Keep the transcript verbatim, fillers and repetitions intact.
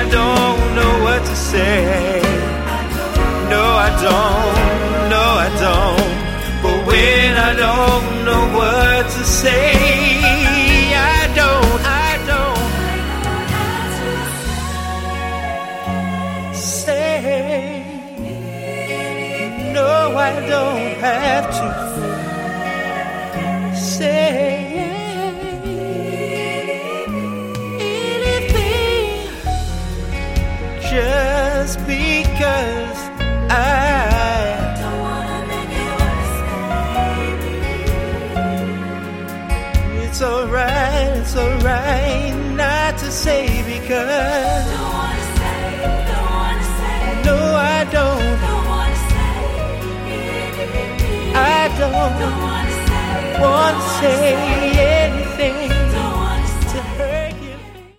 don't know what to say. No, I don't, no, I don't. But when I don't know what to say, I don't, I don't say. No, I don't have to say anything just because I don't wanna make it worse, baby. It's alright, it's alright not to say because Don't wanna say, don't wanna say. no, I don't, Don't wanna say. I don't Don't wanna say. want to say anything.